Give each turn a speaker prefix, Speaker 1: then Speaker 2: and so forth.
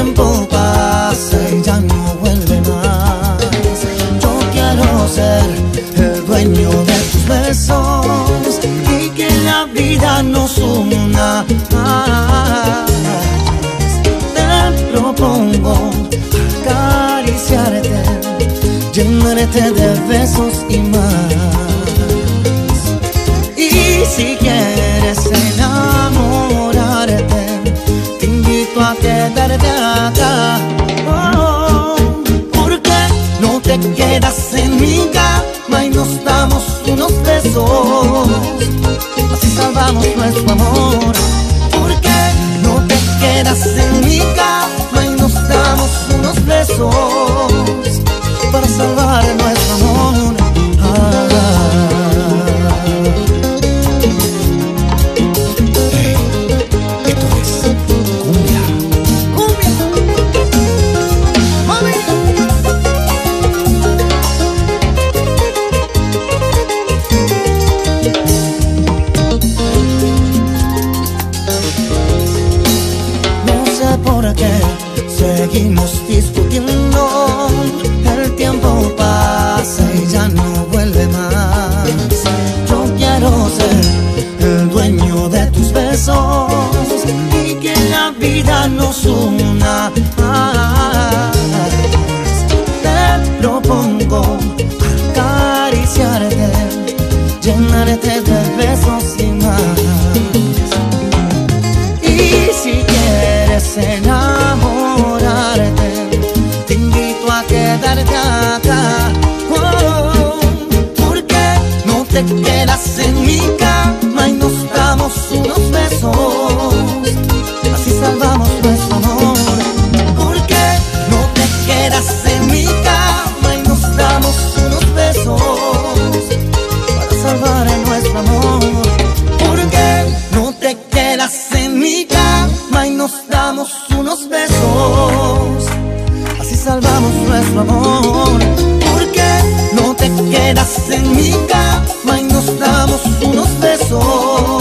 Speaker 1: tiempo pasa y ya no vuelve más. Yo quiero ser el dueño de tus besos y que la vida nos una. Te propongo acariciarte, llenarte de besos y más. Y si quieres enamorarte, te invito a quedarte acá. ¿Por qué no te quedas en mi cama y nos damos unos besos? Así salvamos nuestro amor. ¿Por qué no te quedas en mi cama y nos damos unos besos para salvar nuestro amor? Esto es cumbia. Cumbia. Mami. No sé por qué seguimos discutiendo. El tiempo pasa y ya no vuelve más. Yo quiero ser el dueño de tus besos y que la vida nos una. Te propongo acariciarte, llenarte de besos y más. Y si quieres enamorarte, te invito a quedarte acá. ¿Por qué no te quedas en mi cama y nos damos unos besos? Así salvamos nuestro amor. ¿Por qué no te quedas en mi cama y nos damos unos besos para salvar nuestro amor? ¿Por qué no te quedas en mi cama y nos damos unos besos? Así salvamos nuestro amor. ¿Por qué no te quedas en mi cama y nos damos unos besos